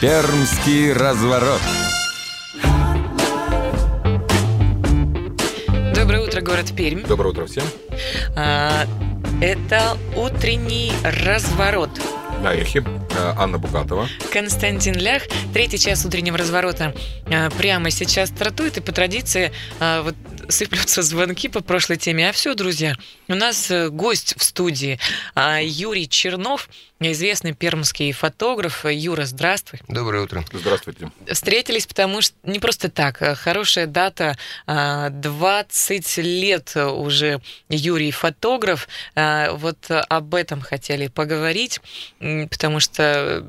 Пермский разворот. Доброе утро, город Пермь. Доброе утро всем. Это утренний разворот. На эхе Анна Букатова. Константин Лях. Третий час утреннего разворота прямо сейчас стартует. И по традиции вот сыплются звонки по прошлой теме. А все, друзья, у нас гость в студии Юрий Чернов, известный пермский фотограф. Юра, здравствуй. Доброе утро. Здравствуйте. Встретились, потому что не просто так. Хорошая дата. 20 лет уже Юрий фотограф. Вот об этом хотели поговорить, потому что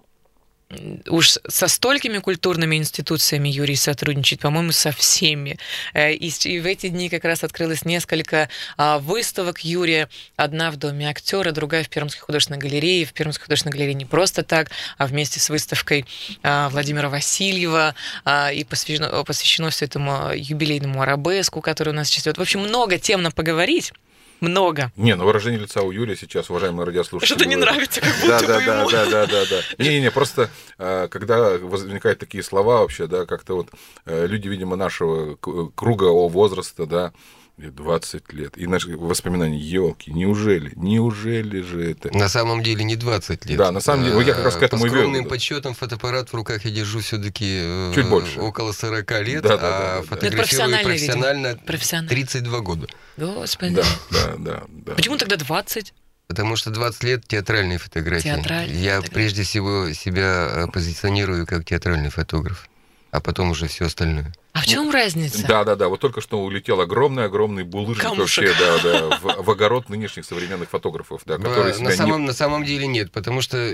уж со столькими культурными институциями Юрий сотрудничает, по-моему, со всеми. И в эти дни как раз открылось несколько выставок Юрия. Одна в Доме актера, другая в Пермской художественной галерее. В Пермской художественной галерее не просто так, а вместе с выставкой Владимира Васильева. И посвящено все этому юбилейному арабеску, который у нас сейчас идет. В общем, много тем на поговорить. Много. Не, выражение лица у Юрия сейчас, уважаемые радиослушатели. Что-то не нравится, как будто бы ему. Да. Не, просто когда возникают такие слова вообще, да, как-то вот люди, видимо, нашего круга возраста, да, 20 лет. И наши воспоминания, елки, неужели же это? На самом деле не 20 лет. Да, на самом деле, я как раз к этому и вел. По скромным подсчетам, фотоаппарат в руках я держу все-таки чуть больше. Около 40 лет, да. Фотографирую профессионально 32 года. Господи. Да. Почему тогда 20? Потому что 20 лет театральной фотографии. Я прежде всего себя позиционирую как театральный фотограф, а потом уже все остальное. А в чем разница? Да. Вот только что улетел огромный булыжник камушек. вообще, в огород нынешних современных фотографов, да, которые на самом деле нет, потому что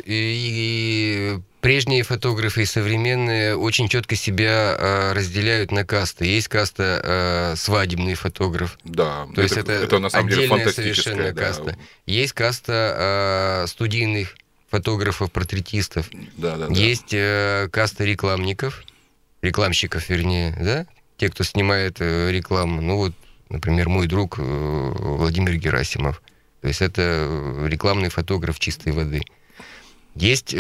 и прежние фотографы, и современные очень четко себя разделяют на касты. Есть каста свадебный фотограф. Да. То есть это на самом деле отдельная совершенно каста. Есть каста студийных фотографов, портретистов. Да. Есть каста рекламщиков, вернее, да? Те, кто снимает рекламу. Ну вот, например, мой друг Владимир Герасимов. То есть это рекламный фотограф чистой воды. Есть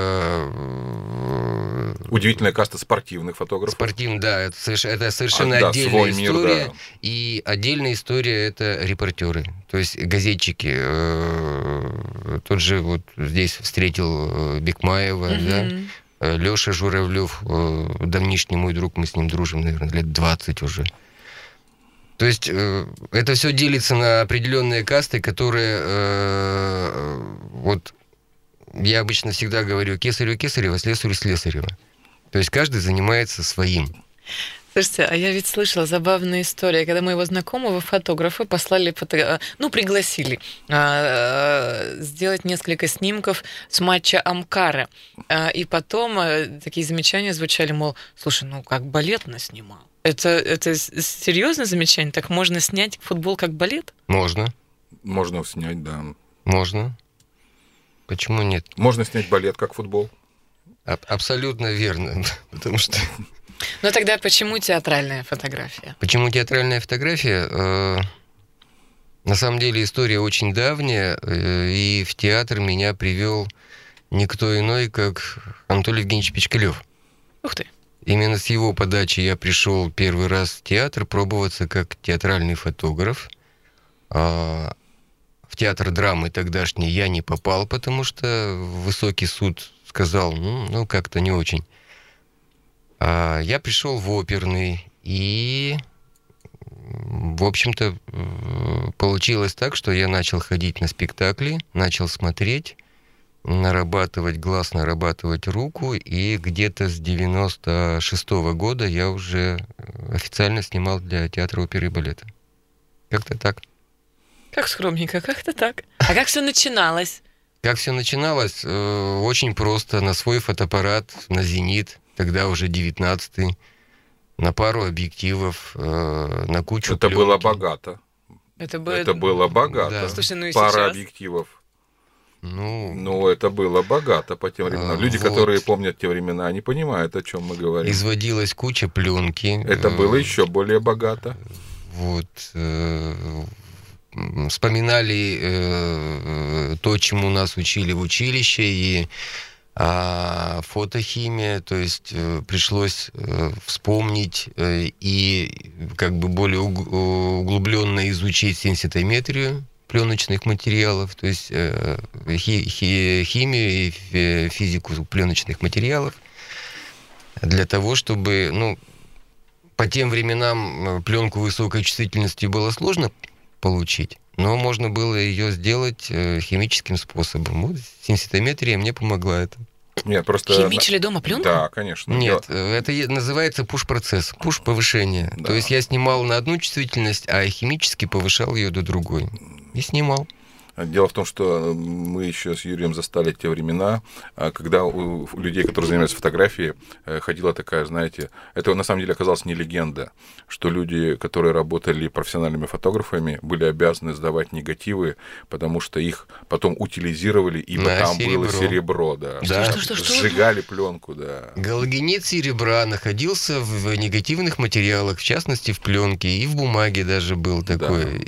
удивительная каста спортивных фотографов. Да, это совершенно отдельная история. Да. И отдельная история — это репортеры, то есть газетчики. Тот же вот здесь встретил Бекмаева, да. Лёша Журавлёв, давнишний мой друг, мы с ним дружим, наверное, лет 20 уже. То есть это все делится на определенные касты, которые, вот я обычно всегда говорю, кесарю кесарева, слесарю слесарева. То есть каждый занимается своим. Слушайте, а я ведь слышала забавную историю, когда моего знакомого фотографа пригласили сделать несколько снимков с матча Амкара. И потом такие замечания звучали, мол, слушай, как балетно снимал. Это серьезное замечание? Так можно снять футбол как балет? Можно. Можно снять, да. Можно. Почему нет? Можно снять балет как футбол. Абсолютно верно. Потому что... Но тогда почему театральная фотография? Почему театральная фотография? На самом деле история очень давняя, и в театр меня привел никто иной, как Анатолий Евгеньевич Пичкалёв. Ух ты! Именно с его подачи я пришел первый раз в театр пробоваться как театральный фотограф. В театр драмы тогдашний я не попал, потому что высокий суд сказал, как-то не очень. Я пришел в оперный, и, в общем-то, получилось так, что я начал ходить на спектакли, начал смотреть, нарабатывать глаз, нарабатывать руку, и где-то с 96-го года я уже официально снимал для театра оперы и балета. Как-то так. Как скромненько, как-то так. А как все начиналось? Как все начиналось? Очень просто. На свой фотоаппарат, на «Зенит», тогда уже 19-й, на пару объективов, на кучу Это пленки. было богато. Это было богато. Да. Слушай, пара сейчас... объективов. Ну, это было богато по тем временам. Люди, которые помнят те времена, они понимают, о чем мы говорим. Изводилась куча пленки. Это было еще более богато. Вот. Вспоминали то, чему нас учили в училище, и фотохимия, то есть пришлось вспомнить и как бы более углубленно изучить сенситометрию пленочных материалов, то есть химию и физику пленочных материалов, для того, чтобы, ну, по тем временам пленку высокой чувствительности было сложно получить, но можно было ее сделать химическим способом. Вот сенситометрия мне помогла это. Нет, просто... Химичили дома пленку? Да, конечно. Нет, это называется пуш-процесс, пуш-повышение. Да. То есть я снимал на одну чувствительность, а химически повышал ее до другой. И снимал. Дело в том, что мы еще с Юрием застали те времена, когда у людей, которые занимаются фотографией, ходила такая, знаете, это на самом деле оказалось не легенда, что люди, которые работали профессиональными фотографами, были обязаны сдавать негативы, потому что их потом утилизировали, ибо там было серебро, да. Да. Что? Сжигали пленку, да. Галогенид серебра находился в негативных материалах, в частности в пленке, и в бумаге даже был такой. Да.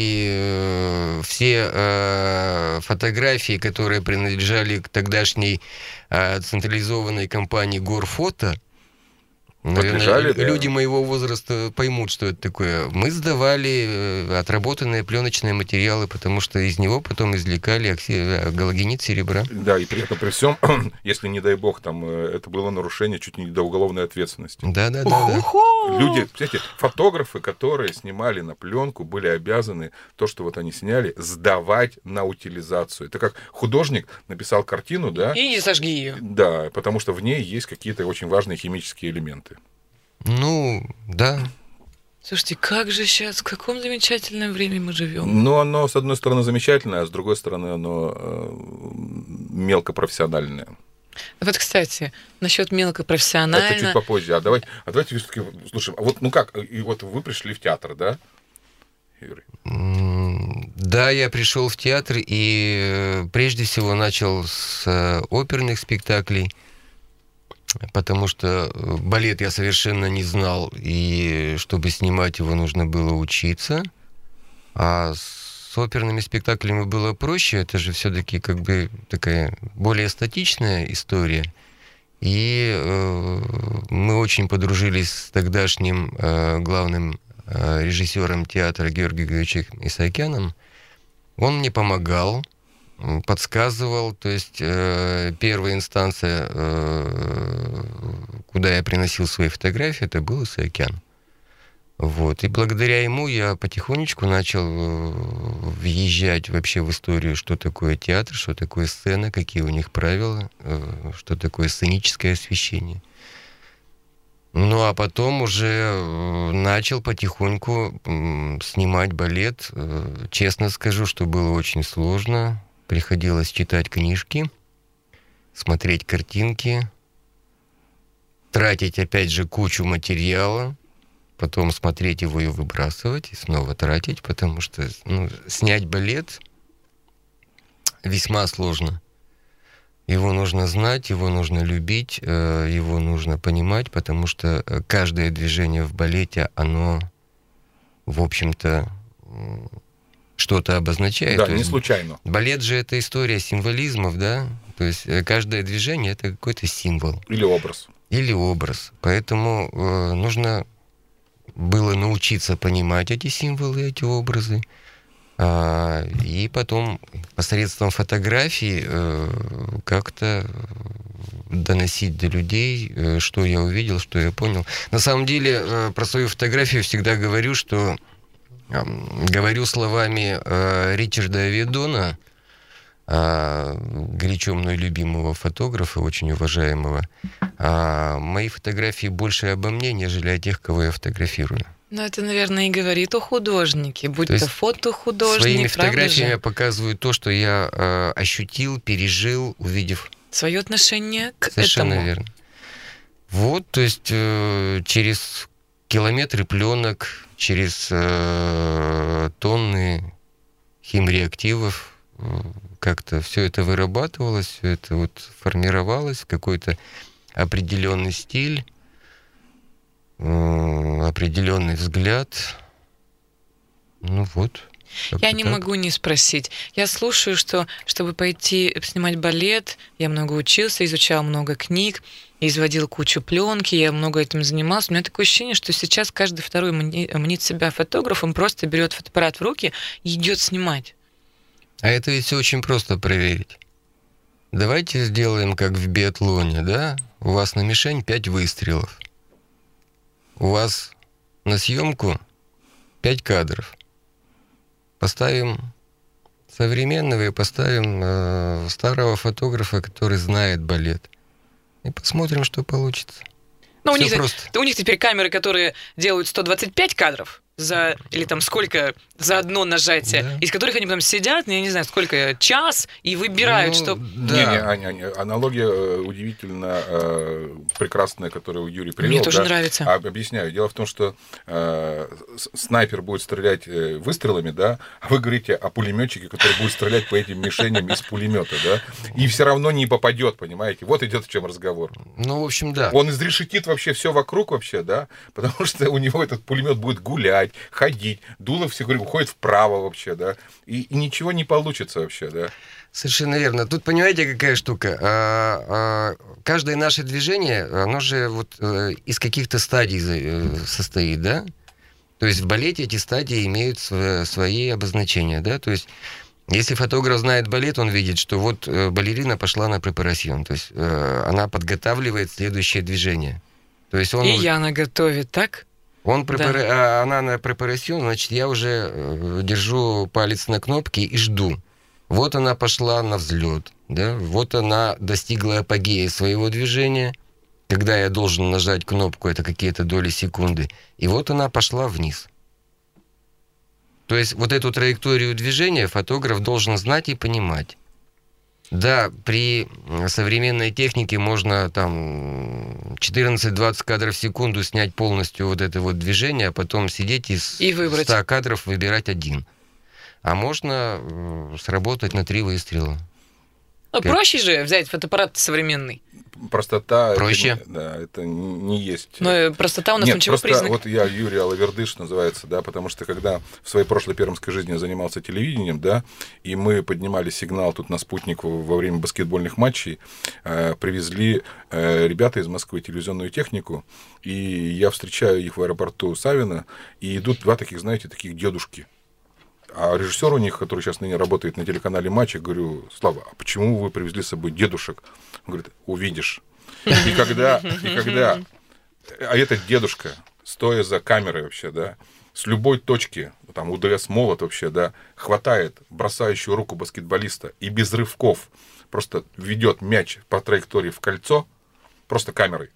И все фотографии, которые принадлежали к тогдашней централизованной компании Горфото, наверное, люди моего возраста поймут, что это такое. Мы сдавали отработанные пленочные материалы, потому что из него потом извлекали галогенид серебра. Да, и при этом при всем, если, не дай бог, там это было нарушение чуть не до уголовной ответственности. Да. Люди, кстати, фотографы, которые снимали на пленку, были обязаны то, что вот они сняли, сдавать на утилизацию. Это как художник написал картину, да? И не сожги ее. Да, потому что в ней есть какие-то очень важные химические элементы. Ну, да. Слушайте, как же сейчас, в каком замечательном времени мы живем? Ну, оно, с одной стороны, замечательное, а с другой стороны, оно мелкопрофессиональное. Вот, кстати, насчет мелкопрофессионально. Это чуть попозже. А давайте все-таки слушаем. А вот, ну как, и вот вы пришли в театр, да, Юрий? Да, я пришел в театр и прежде всего начал с оперных спектаклей, потому что балет я совершенно не знал, и чтобы снимать его, нужно было учиться. А с оперными спектаклями было проще, это же все-таки как бы такая более статичная история. И мы очень подружились с тогдашним главным режиссером театра Георгием Георгиевичем Исаакяном. Он мне помогал, подсказывал, то есть первая инстанция, куда я приносил свои фотографии, это был Исаакян. Вот. И благодаря ему я потихонечку начал въезжать вообще в историю, что такое театр, что такое сцена, какие у них правила, что такое сценическое освещение. Ну, а потом уже начал потихоньку снимать балет. Честно скажу, что было очень сложно. Приходилось читать книжки, смотреть картинки, тратить, опять же, кучу материала, потом смотреть его и выбрасывать, и снова тратить, потому что снять балет весьма сложно. Его нужно знать, его нужно любить, его нужно понимать, потому что каждое движение в балете, оно, в общем-то, что-то обозначает. Да, не случайно. Балет же это история символизмов, да? То есть каждое движение это какой-то символ. Или образ. Или образ. Поэтому нужно было научиться понимать эти символы, эти образы. И потом посредством фотографий как-то доносить до людей, что я увидел, что я понял. На самом деле, про свою фотографию всегда говорю, что говорю словами Ричарда Аведона, горячо мной любимого фотографа, очень уважаемого. Мои фотографии больше обо мне, нежели о тех, кого я фотографирую. Ну, это, наверное, и говорит о художнике, будь то фотохудожник, своими фотографиями я показываю то, что я ощутил, пережил, увидев. Свое отношение к Совершенно этому. Верно. Вот, то есть через километры пленок, через тонны химреактивов как-то все это вырабатывалось, все это вот формировалось в какой-то определенный стиль, определенный взгляд. Ну вот. Как-то Я не так. могу не спросить. Я слушаю, что чтобы пойти снимать балет, я много учился, изучал много книг, изводил кучу пленки, я много этим занимался. У меня такое ощущение, что сейчас каждый второй мнит себя фотографом, просто берет фотоаппарат в руки и идет снимать. А это ведь все очень просто проверить. Давайте сделаем, как в биатлоне, да? У вас на мишень 5 выстрелов. У вас на съемку 5 кадров. Поставим современного и поставим старого фотографа, который знает балет. И посмотрим, что получится. Ну, Всё просто. у них теперь камеры, которые делают 125 кадров за, или там сколько, за одно нажатие, Да. из которых они потом сидят, я не знаю, сколько, час, и выбирают, Ну, что... да. Аналогия удивительно прекрасная, которую Юрий привел. Мне тоже нравится. Объясняю. Дело в том, что снайпер будет стрелять выстрелами, да, а вы говорите о пулеметчике, который будет стрелять по этим мишеням из пулемета, да, и все равно не попадет, понимаете? Вот идет в чем разговор. Ну, в общем, да. Он изрешетит вообще все вокруг вообще, да, потому что у него этот пулемет будет гулять, ходить, дуло все уходит вправо вообще, да, и ничего не получится вообще, да. Совершенно верно. Тут понимаете, какая штука? Каждое наше движение, оно же вот из каких-то стадий состоит, да? То есть в балете эти стадии имеют свои обозначения, да? То есть если фотограф знает балет, он видит, что вот балерина пошла на препарасьон, то есть она подготавливает следующее движение. То есть он... И Яна готовит, так? Она на препарасьон, значит, я уже держу палец на кнопке и жду. Вот она пошла на взлет, да? Вот она достигла апогея своего движения, когда я должен нажать кнопку, это какие-то доли секунды, и вот она пошла вниз. То есть вот эту траекторию движения фотограф должен знать и понимать. Да, при современной технике можно там 14-20 кадров в секунду снять полностью вот это вот движение, а потом сидеть из И выбрать. 100 кадров выбирать один. А можно сработать на 3 выстрела. Ну, проще же взять фотоаппарат современный. Простота... Проще. Это не есть... Но простота у нас Нет, ключевой просто признак. вот я Юрий Алавердыш называется, да, потому что когда в своей прошлой пермской жизни я занимался телевидением, да, и мы поднимали сигнал тут на спутник во время баскетбольных матчей, привезли ребята из Москвы телевизионную технику, и я встречаю их в аэропорту Савино, и идут два таких, знаете, таких дедушки. А режиссер у них, который сейчас ныне работает на телеканале «Матч», я говорю: Слава, а почему вы привезли с собой дедушек? Он говорит: увидишь. И когда, а этот дедушка, стоя за камерой вообще, да, с любой точки, там, УДС молот вообще, да, хватает бросающую руку баскетболиста и без рывков просто ведет мяч по траектории в кольцо, просто камерой.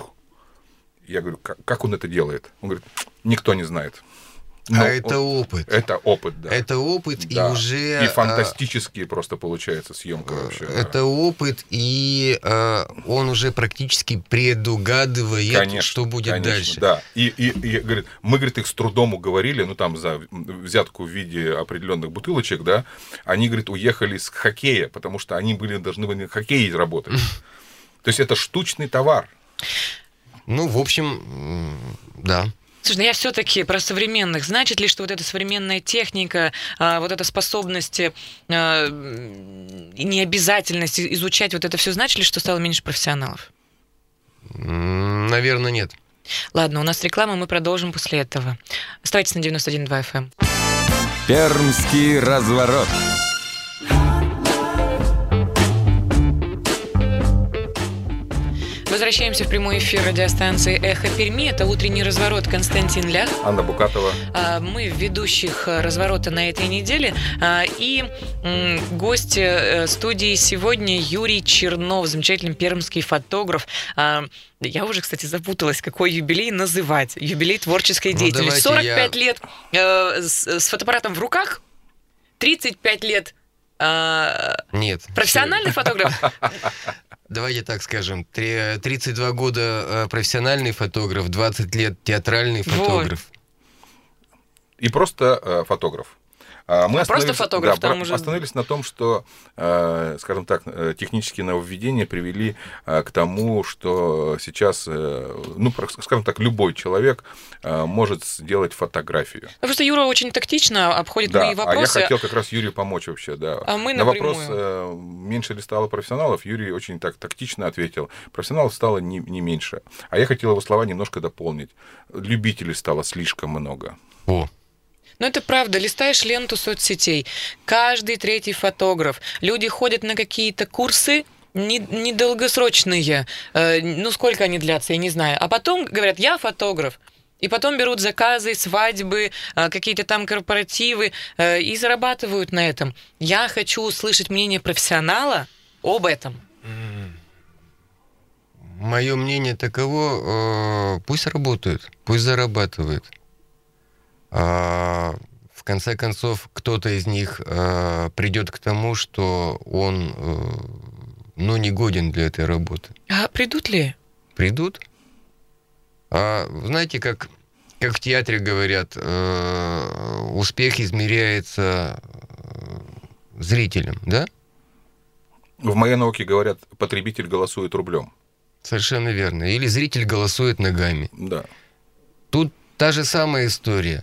Я говорю: как он это делает? Он говорит: никто не знает. А это опыт. Это опыт, да. Это опыт, да. и уже... И фантастические просто получается съемка вообще. Это опыт, и он уже практически предугадывает, конечно, что будет дальше. Да. И говорит, мы, говорит, их с трудом уговорили, ну там за взятку в виде определенных бутылочек, да, они, говорит, уехали с хоккея, потому что они должны были в хоккее работать. То есть это штучный товар. Ну, в общем, да. Слушай, ну я все-таки про современных. Значит ли, что вот эта современная техника, вот эта способность и необязательность изучать вот это все, значит ли, что стало меньше профессионалов? Наверное, нет. Ладно, у нас реклама, мы продолжим после этого. Оставайтесь на 91.2 FM. Пермский разворот. Возвращаемся в прямой эфир радиостанции «Эхо Перми». Это «Утренний разворот». Константин Лях. Анна Букатова. Мы в ведущих разворота на этой неделе. И гость студии сегодня Юрий Чернов, замечательный пермский фотограф. Я уже, кстати, запуталась, какой юбилей называть. Юбилей творческой деятельности. 45 лет с фотоаппаратом в руках, 35 лет Нет. профессиональный фотограф. Давайте так скажем, 32 года профессиональный фотограф, 20 лет театральный фотограф. И просто фотограф. Мы просто фотограф, да, там уже... остановились на том, что, скажем так, технические нововведения привели к тому, что сейчас, ну, скажем так, любой человек может сделать фотографию. Просто Юра очень тактично обходит мои вопросы. А я хотел как раз Юрию помочь вообще, да. А мы на напрямую. вопрос, меньше ли стало профессионалов, Юрий очень так тактично ответил. Профессионалов стало не меньше. А я хотел его слова немножко дополнить. Любителей стало слишком много. О, Но это правда. Листаешь ленту соцсетей. Каждый третий фотограф. Люди ходят на какие-то курсы недолгосрочные. Ну, сколько они длятся, я не знаю. А потом говорят, я фотограф. И потом берут заказы, свадьбы, какие-то там корпоративы и зарабатывают на этом. Я хочу услышать мнение профессионала об этом. мое мнение таково, пусть работают, пусть зарабатывают. В конце концов, кто-то из них придет к тому, что он, ну, не годен для этой работы. А придут ли? Придут. Знаете, как в театре говорят, успех измеряется зрителем, да? В моей науке говорят, потребитель голосует рублем. Совершенно верно. Или зритель голосует ногами. Да. Тут та же самая история.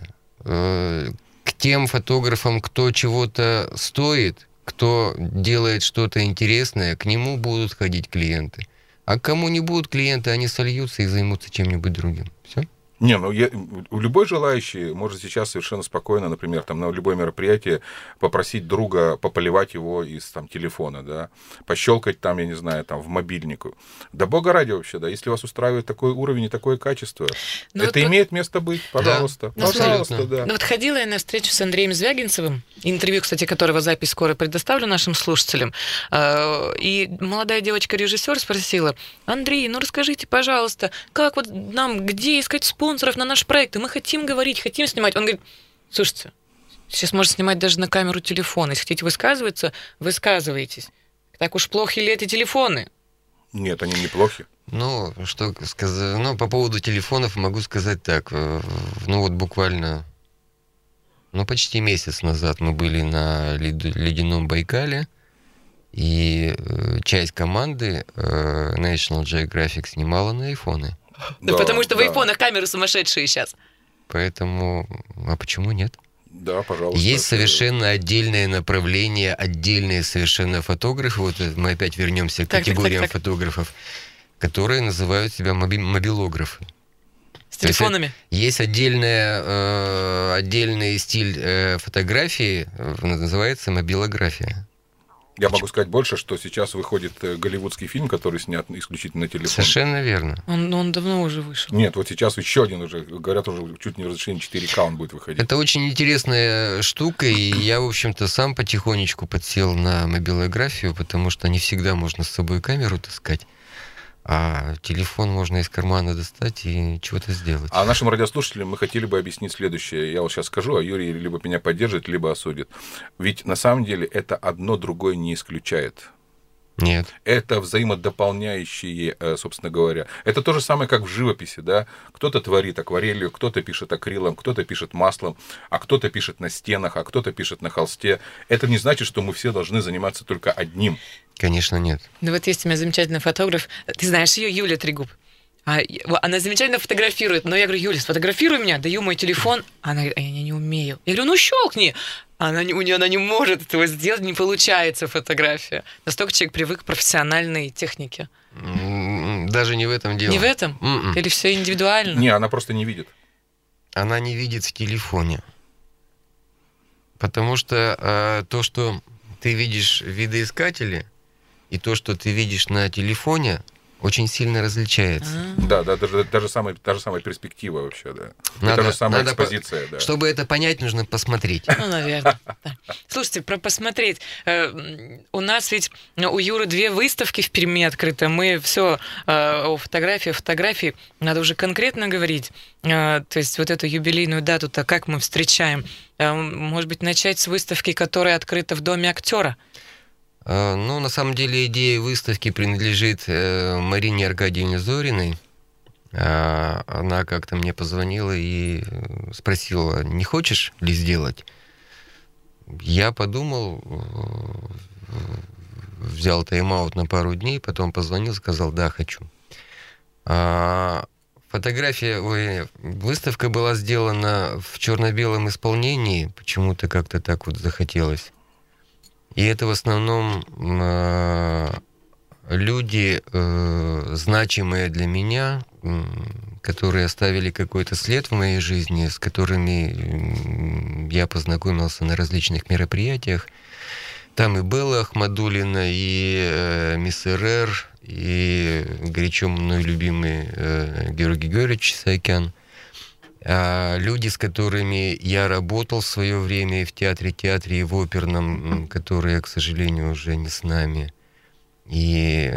К тем фотографам, кто чего-то стоит, кто делает что-то интересное, к нему будут ходить клиенты. А к кому не будут клиенты, они сольются и займутся чем-нибудь другим. Все? Не, ну любой желающий может сейчас совершенно спокойно, например, там на любое мероприятие попросить друга пополивать его из там телефона, да, пощелкать там, я не знаю, там в мобильнику. Да бога ради вообще, да, если вас устраивает такой уровень и такое качество, ну, это имеет место быть, пожалуйста, да, пожалуйста, абсолютно. да. Ну вот ходила я на встречу с Андреем Звягинцевым, интервью, кстати, которого запись скоро предоставлю нашим слушателям, и молодая девочка-режиссер спросила: Андрей, ну расскажите, пожалуйста, как вот нам, где искать спонсоров на наш проект, и мы хотим говорить, хотим снимать. Он говорит: слушайте, сейчас можно снимать даже на камеру телефона. Если хотите высказываться, высказывайтесь. Так уж плохи ли эти телефоны? Нет, они неплохи. Ну, что сказать, ну, по поводу телефонов могу сказать так. Ну, вот буквально, ну, почти месяц назад мы были на ледяном Байкале, и часть команды National Geographic снимала на айфоны. Да, потому что в айфонах камеры сумасшедшие сейчас. Поэтому, а почему нет? Да, пожалуйста. Есть совершенно отдельное направление, отдельные совершенно фотографы. Вот мы опять вернемся к категориям фотографов, которые называют себя мобилографы. С телефонами? Есть отдельный стиль фотографии, называется мобилография. Я могу сказать больше, что сейчас выходит голливудский фильм, который снят исключительно на телефон. Совершенно верно. Он давно уже вышел. Нет, вот сейчас еще один уже, говорят, уже чуть не в разрешении 4К он будет выходить. Это очень интересная штука, и я, в общем-то, сам потихонечку подсел на мобилографию, потому что не всегда можно с собой камеру таскать, а телефон можно из кармана достать и чего-то сделать. А нашим радиослушателям мы хотели бы объяснить следующее. Я вот сейчас скажу, а Юрий либо меня поддержит, либо осудит. Ведь на самом деле это одно другое не исключает. Нет. Это взаимодополняющие, собственно говоря. Это то же самое, как в живописи, да. Кто-то творит акварелью, кто-то пишет акрилом, кто-то пишет маслом, а кто-то пишет на стенах, а кто-то пишет на холсте. Это не значит, что мы все должны заниматься только одним. Конечно, нет. Ну вот есть у меня замечательный фотограф. Ты знаешь ее, Юля Трегуб. Она замечательно фотографирует. Но я говорю: Юля, сфотографируй меня, даю мой телефон. Она говорит: я не умею. Я говорю: ну щелкни. Она не может этого сделать, не получается фотография. Настолько человек привык к профессиональной технике. Даже не в этом дело. Не в этом? Или все индивидуально? Не, она просто не видит. Она не видит в телефоне. Потому что то, что ты видишь в видоискателе, и то, что ты видишь на телефоне, очень сильно различается. Да, та же самая перспектива вообще, да. Та же самая экспозиция, да. Чтобы это понять, нужно посмотреть. Ну, наверное. Да. Слушайте, про посмотреть. У нас ведь у Юры 2 выставки в Перми открыты. Мы все о фотографии. Надо уже конкретно говорить. То есть вот эту юбилейную дату-то как мы встречаем? Может быть, начать с выставки, которая открыта в Доме актера? Ну, на самом деле, идея выставки принадлежит Марине Аркадьевне Зориной. Она как-то мне позвонила и спросила: не хочешь ли сделать? Я подумал, взял тайм-аут на пару дней, потом позвонил, сказал, да, хочу. Выставка была сделана в черно-белом исполнении, почему-то как-то так вот захотелось. И это в основном люди, значимые для меня, которые оставили какой-то след в моей жизни, с которыми я познакомился на различных мероприятиях. Там и Белла Ахмадуллина, и Мисс РР, и горячо мной любимый Георгий Георгиевич Саакян. Люди, с которыми я работал в свое время и в театре, и в оперном, которые, к сожалению, уже не с нами. И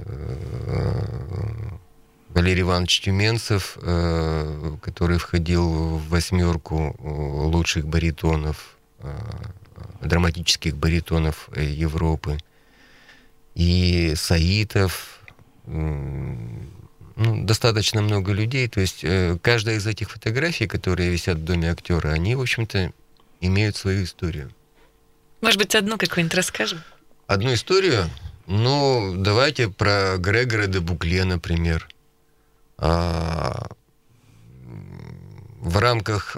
Валерий Иванович Тюменцев, который входил в 8 лучших баритонов, драматических баритонов Европы. И Саитов, достаточно много людей. То есть каждая из этих фотографий, которые висят в доме актера, они, в общем-то, имеют свою историю. Может быть, одну какую-нибудь расскажем? Одну историю? Ну, давайте про Грегора де Букле, например. В рамках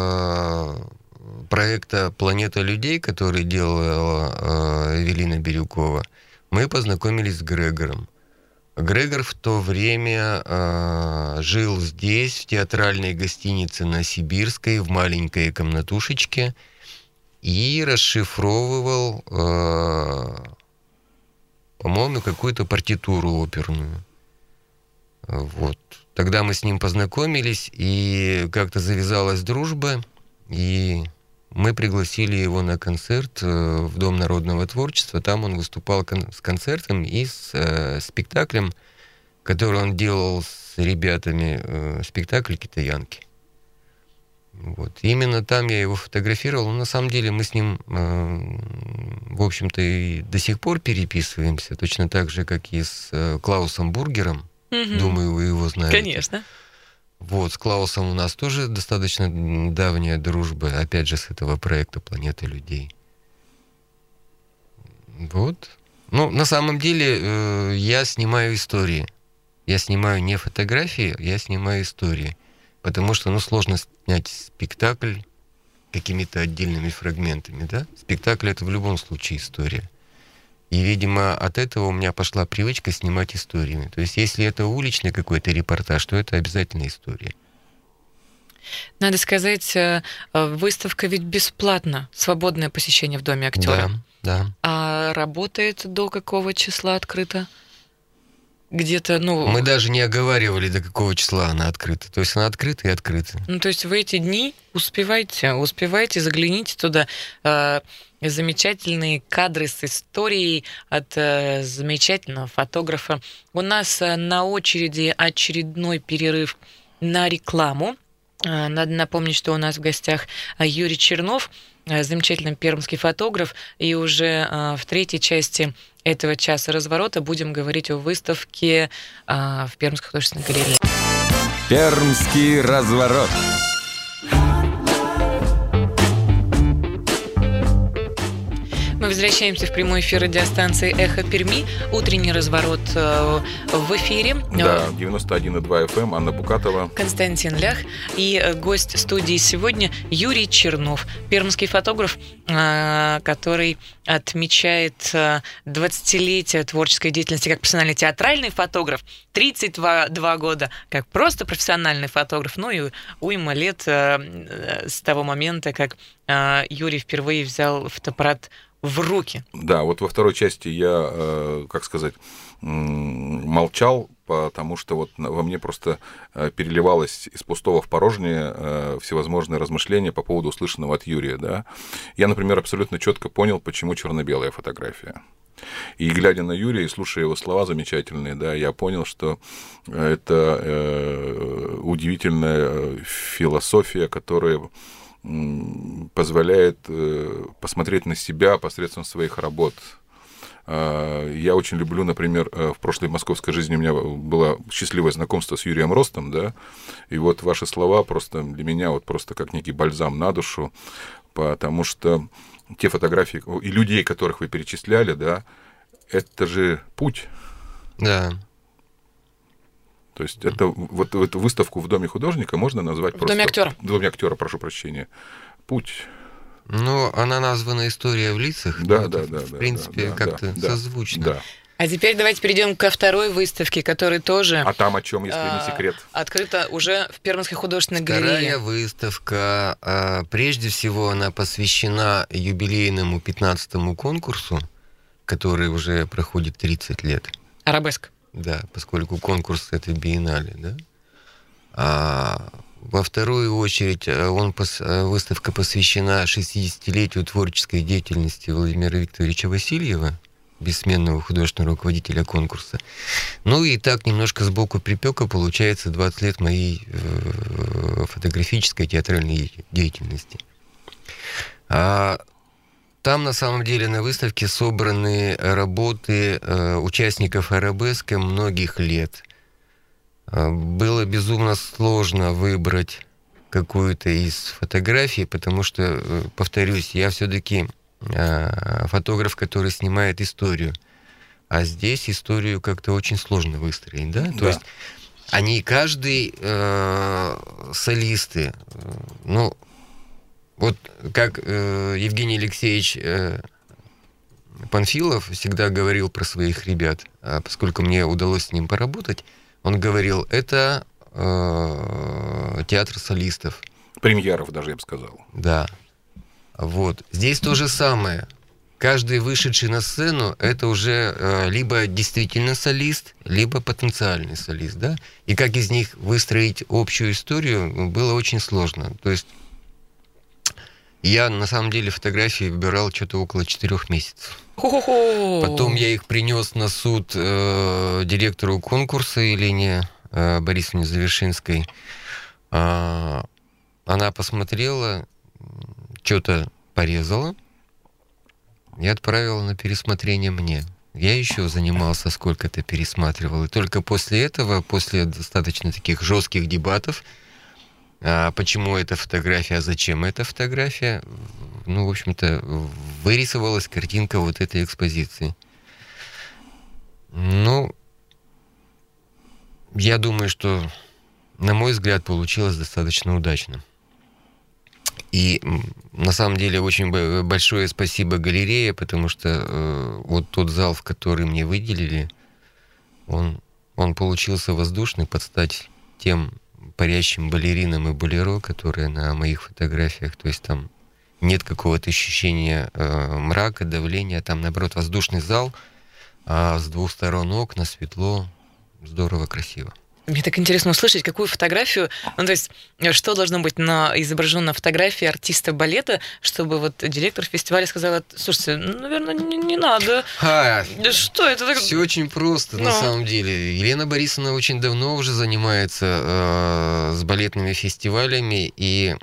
проекта «Планета людей», который делала Эвелина Бирюкова, мы познакомились с Грегором. Грегор в то время жил здесь, в театральной гостинице на Сибирской, в маленькой комнатушечке, и расшифровывал, по-моему, какую-то партитуру оперную. Вот. Тогда мы с ним познакомились, и как-то завязалась дружба, и мы пригласили его на концерт в Дом народного творчества. Там он выступал с концертом и с спектаклем, который он делал с ребятами, спектакль «Китаянки». Вот. Именно там я его фотографировал. Но на самом деле мы с ним, в общем-то, и до сих пор переписываемся, точно так же, как и с Клаусом Бургером. Думаю, вы его знаете. Конечно. Вот, с Клаусом у нас тоже достаточно давняя дружба, опять же, с этого проекта «Планета людей». Вот. Ну, на самом деле, я снимаю истории. Я снимаю не фотографии, я снимаю истории. Потому что, сложно снять спектакль какими-то отдельными фрагментами, да? Спектакль — это в любом случае история. И, видимо, от этого у меня пошла привычка снимать историями. То есть, если это уличный какой-то репортаж, то это обязательно история. Надо сказать, выставка ведь бесплатна. Свободное посещение в Доме актера. Да. А работает до какого числа открыто? Где-то, Мы даже не оговаривали, до какого числа она открыта. То есть она открыта и открыта. То есть в эти дни успевайте, загляните туда. Замечательные кадры с историей от замечательного фотографа. У нас на очереди очередной перерыв на рекламу. Надо напомнить, что у нас в гостях Юрий Чернов, замечательный пермский фотограф, и уже в третьей части этого часа разворота будем говорить о выставке в Пермской художественной галерее. Пермский разворот. Мы возвращаемся в прямой эфир радиостанции «Эхо Перми». Утренний разворот в эфире. Да, 91,2 FM, Анна Букатова. Константин Лях. И гость студии сегодня Юрий Чернов, пермский фотограф, который отмечает 20-летие творческой деятельности как профессиональный театральный фотограф, 32 года как просто профессиональный фотограф, и уйма лет с того момента, как Юрий впервые взял фотоаппарат в руки. Да, вот во второй части я, молчал, потому что вот во мне просто переливалось из пустого в порожнее всевозможные размышления по поводу услышанного от Юрия, да. Я, например, абсолютно четко понял, почему черно-белая фотография. И глядя на Юрия и слушая его слова замечательные, да, я понял, что это удивительная философия, которая позволяет посмотреть на себя посредством своих работ. Я очень люблю, например, в прошлой московской жизни у меня было счастливое знакомство с Юрием Ростом, да, и вот ваши слова просто для меня вот просто как некий бальзам на душу, потому что те фотографии и людей, которых вы перечисляли, да, это же путь. Да. То есть это вот эту выставку в Доме художника можно назвать просто... В Доме актера, прошу прощения. Путь. Ну, она названа «История в лицах». Да. В принципе, как-то созвучно. Да. А теперь давайте перейдем ко второй выставке, которая тоже... А там о чем, если не секрет? Открыта уже в Пермской художественной галерее. Вторая выставка, прежде всего, она посвящена юбилейному 15-му конкурсу, который уже проходит 30 лет. Арабеск. Да, поскольку конкурс — это биеннале, да. А во вторую очередь выставка посвящена 60-летию творческой деятельности Владимира Викторовича Васильева, бессменного художественного руководителя конкурса. Ну и так немножко сбоку припека получается 20 лет моей фотографической театральной деятельности. Там, на самом деле, на выставке собраны работы участников арабеска многих лет. Было безумно сложно выбрать какую-то из фотографий, потому что, повторюсь, я все-таки фотограф, который снимает историю. А здесь историю как-то очень сложно выстроить, да? То есть они, каждый солисты, ну, вот как Евгений Алексеевич Панфилов всегда говорил про своих ребят, поскольку мне удалось с ним поработать, он говорил, это театр солистов. Премьеров даже, я бы сказал. Да. Вот. Здесь то же самое. Каждый вышедший на сцену, это уже либо действительно солист, либо потенциальный солист, да? И как из них выстроить общую историю, было очень сложно. То есть я, на самом деле, фотографии выбирал что-то около 4 месяцев. Потом я их принес на суд директору конкурса Елене Борисовне Завершинской. Она посмотрела, что-то порезала и отправила на пересмотрение мне. Я еще занимался, сколько-то пересматривал. И только после этого, после достаточно таких жестких дебатов, почему эта фотография, а зачем эта фотография, ну, в общем-то, вырисовалась картинка вот этой экспозиции. Ну, я думаю, что, на мой взгляд, получилось достаточно удачно. И на самом деле очень большое спасибо галерее, потому что вот тот зал, в который мне выделили, он получился воздушный под стать тем парящим балеринам и болеро, которые на моих фотографиях. То есть там нет какого-то ощущения мрака, давления. Там, наоборот, воздушный зал, а с двух сторон окна, светло, здорово, красиво. Мне так интересно услышать, какую фотографию, ну, то есть, что должно быть изображено на фотографии артиста балета, чтобы вот директор фестиваля сказала, слушайте, ну, наверное, не надо. Что это? Все очень просто, на самом деле. Елена Борисовна очень давно уже занимается с балетными фестивалями, и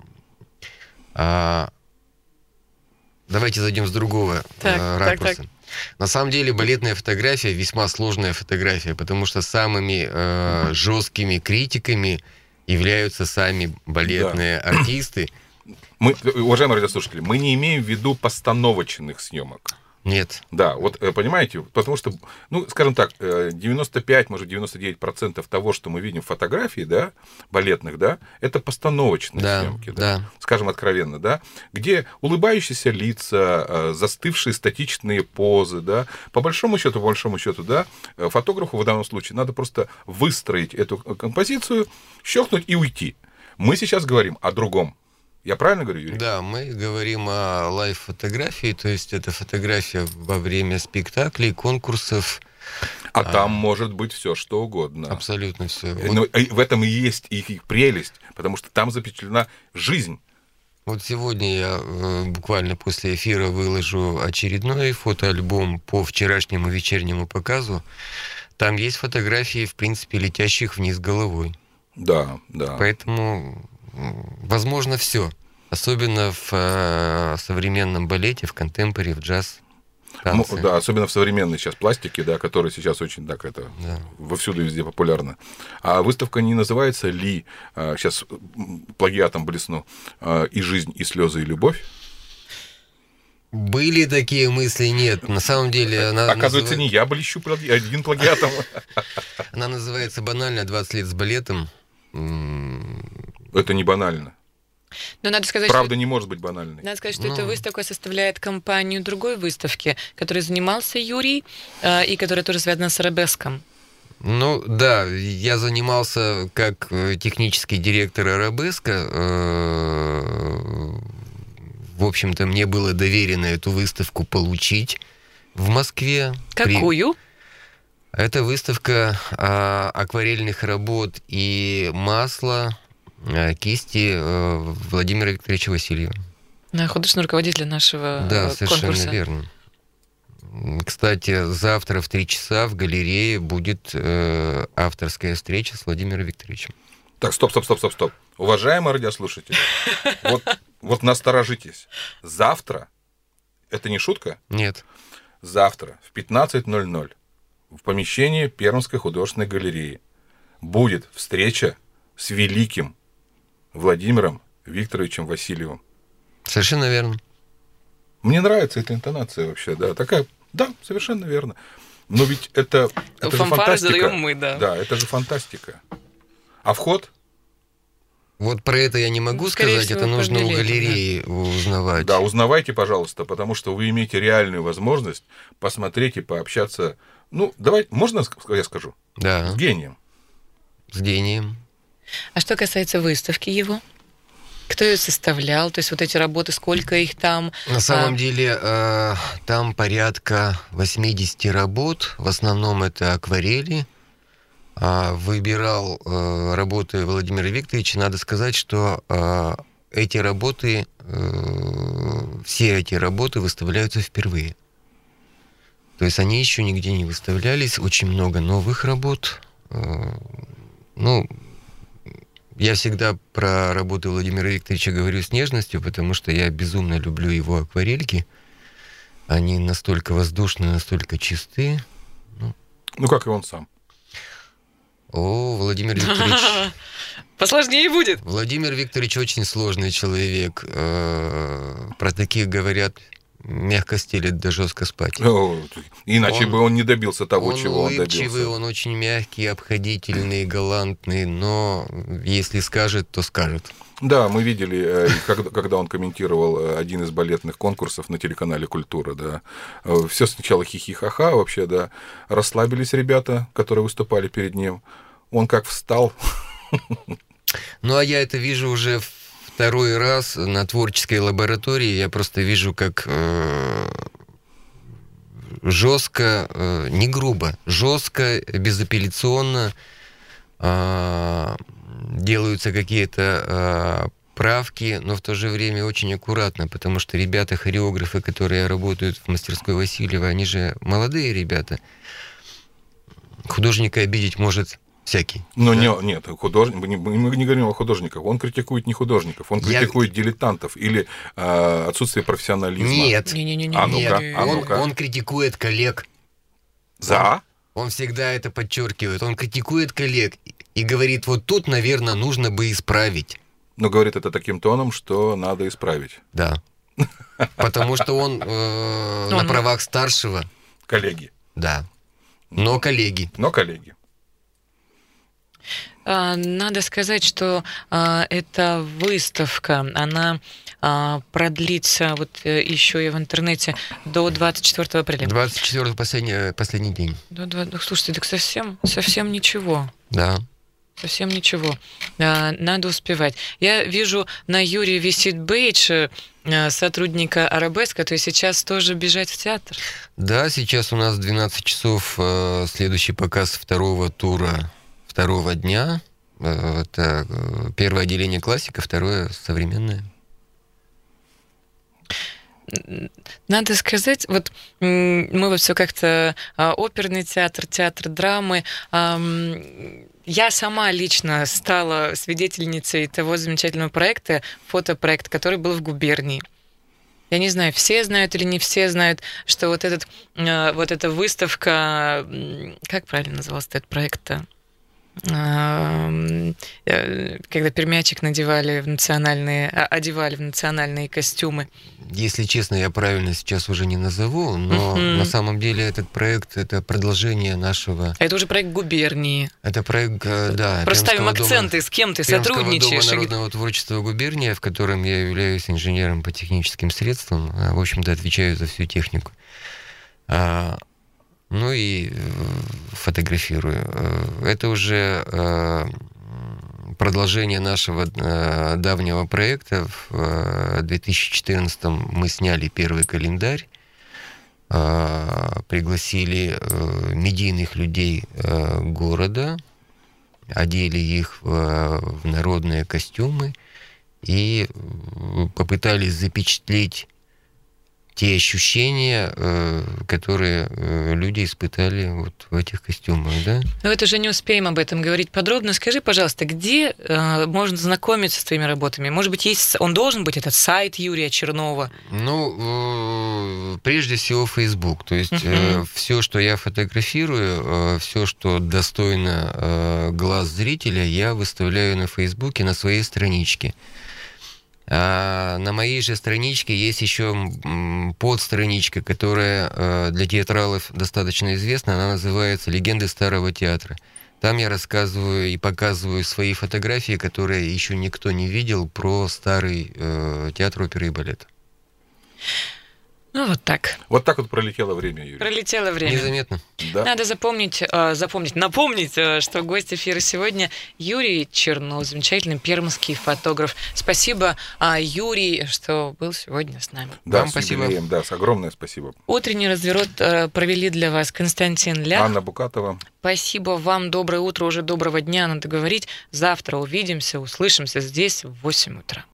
давайте зайдем с другого ракурса. Так. На самом деле балетная фотография весьма сложная фотография, потому что самыми жесткими критиками являются сами балетные артисты. Мы, уважаемые радиослушатели, мы не имеем в виду постановочных съемок. Нет. Да, вот понимаете, потому что, ну, скажем так, 95, может, 99% того, что мы видим в фотографии, да, балетных, да, это постановочные съемки, да, скажем откровенно, да, где улыбающиеся лица, застывшие статичные позы, да, по большому счету, да, фотографу в данном случае надо просто выстроить эту композицию, щелкнуть и уйти. Мы сейчас говорим о другом. Я правильно говорю, Юрий? Да, мы говорим о лайв-фотографии, то есть это фотография во время спектаклей, конкурсов. А там может быть все что угодно. Абсолютно все. Но в этом и есть их прелесть, потому что там запечатлена жизнь. Вот сегодня я буквально после эфира выложу очередной фотоальбом по вчерашнему вечернему показу. Там есть фотографии, в принципе, летящих вниз головой. Да, да. Поэтому возможно все. Особенно в современном балете, в контемпорари, в джаз. танцы. Да, особенно в современной сейчас пластике, да, которая сейчас очень так это Да. вовсюду везде популярна. А выставка не называется ли, сейчас плагиатом блесну, «И жизнь, и слезы, и любовь»? Были такие мысли, нет. На самом деле она... Оказывается, не я блещу один плагиатом. Она называется банально «20 лет с балетом». Это не банально. Но надо сказать, Правда не может быть банальной. Надо сказать, что эта выставка составляет компанию другой выставки, которой занимался Юрий, и которая тоже связана с арабеском. Ну да, я занимался как технический директор арабеска. В общем-то, мне было доверено эту выставку получить в Москве. Какую? Это выставка акварельных работ и масла, кисти Владимира Викторовича Васильева. Художественного руководителя нашего Да, конкурса. совершенно верно. Кстати, завтра в 3 часа в галерее будет авторская встреча с Владимиром Викторовичем. Так, стоп. Уважаемые радиослушатели, вот насторожитесь. Завтра, это не шутка? Нет. Завтра в 15:00 в помещении Пермской художественной галереи будет встреча с великим Владимиром Викторовичем Васильевым. Совершенно верно. Мне нравится эта интонация вообще, да, такая, да, совершенно верно. Но ведь это же Фанфары фантастика. задаем мы, да. Да, это же фантастика. А вход? Вот про это я не могу Скорее сказать, всего, это по нужно у билетам, галереи узнавать. Да, узнавайте, пожалуйста, потому что вы имеете реальную возможность посмотреть и пообщаться. Ну, давай, можно я скажу? Да, С гением. с гением. А что касается выставки его? Кто ее составлял? То есть вот эти работы, сколько их там? На самом деле там порядка 80 работ, в основном это акварели. Выбирал работы Владимира Викторовича. Надо сказать, что эти работы, все эти работы выставляются впервые. То есть они еще нигде не выставлялись. Очень много новых работ. Ну, я всегда про работы Владимира Викторовича говорю с нежностью, потому что я безумно люблю его акварельки. Они настолько воздушные, настолько чисты. Ну, как и он сам. О, Владимир Викторович... Посложнее будет. Владимир Викторович очень сложный человек. Про таких говорят, мягко стелет да жестко спать. Иначе бы он не добился того, чего он улыбчивый, добился. он очень мягкий, обходительный, галантный, но если скажет, то скажет. Да, мы видели, когда он комментировал один из балетных конкурсов на телеканале «Культура», да, все сначала хихи-ха-ха вообще, да, расслабились ребята, которые выступали перед ним, он как встал. Ну, а я это вижу уже второй раз на творческой лаборатории, я просто вижу, как жестко, не грубо, жестко, безапелляционно делаются какие-то правки, но в то же время очень аккуратно, потому что ребята-хореографы, которые работают в мастерской Васильева, они же молодые ребята. Художника обидеть может всякий. Но да? нет, художник, мы не говорим о художниках, он критикует не художников, он критикует дилетантов или отсутствие профессионализма. Нет. Не-не-не. А ну-ка, Нет. а ну-ка. Он критикует коллег. За? Он всегда это подчеркивает. Он критикует коллег и говорит, вот тут, наверное, нужно бы исправить. Но говорит это таким тоном, что надо исправить. Да. Потому что он на правах старшего. Коллеги. Да. Но коллеги. Но коллеги. Надо сказать, что эта выставка, она продлится вот еще и в интернете до 24 апреля. 24 последний день. Слушайте, так совсем ничего. Да. Совсем ничего. Надо успевать. Я вижу, на Юрии висит бейдж сотрудника Арабеска, то есть сейчас тоже бежать в театр. Да, сейчас у нас 12 часов следующий показ второго тура, второго дня. Это первое отделение классика, второе современное. Надо сказать, вот мы вот все как-то оперный театр, театр драмы. Я сама лично стала свидетельницей того замечательного проекта, фотопроект, который был в губернии. Я не знаю, все знают или не все знают, что вот эта выставка, как правильно назывался этот проект-то? Когда пермячек одевали в национальные костюмы. Если честно, я правильно сейчас уже не назову, но на самом деле этот проект — это продолжение нашего... Это уже проект губернии. Это проект, да. Просто ставим акценты, с кем ты сотрудничаешь. Дома народного творчества губерния, в котором я являюсь инженером по техническим средствам, в общем-то, отвечаю за всю технику. Ну и фотографирую. Это уже продолжение нашего давнего проекта. В 2014 мы сняли первый календарь, пригласили медийных людей города, одели их в народные костюмы и попытались запечатлеть те ощущения, которые люди испытали вот в этих костюмах, да? Но это же не успеем об этом говорить подробно. Скажи, пожалуйста, где можно знакомиться с твоими работами? Может быть, он должен быть, этот сайт Юрия Чернова? Ну, прежде всего, Facebook. То есть все, что я фотографирую, все, что достойно глаз зрителя, я выставляю на Фейсбуке, на своей страничке. А на моей же страничке есть еще подстраничка, которая для театралов достаточно известна. Она называется «Легенды старого театра». Там я рассказываю и показываю свои фотографии, которые еще никто не видел, про старый театр оперы и балета. Ну, вот так. Вот так вот пролетело время, Юрий. Пролетело время. Незаметно. Да. Надо напомнить, что гость эфира сегодня Юрий Чернов, замечательный пермский фотограф. Спасибо, Юрий, что был сегодня с нами. Да, Вам спасибо. Юбилеем, да, огромное спасибо. Утренний разворот провели для вас Константин Лях. Анна Букатова. Спасибо вам, доброе утро, уже доброго дня, надо говорить. Завтра увидимся, услышимся здесь в 8 утра.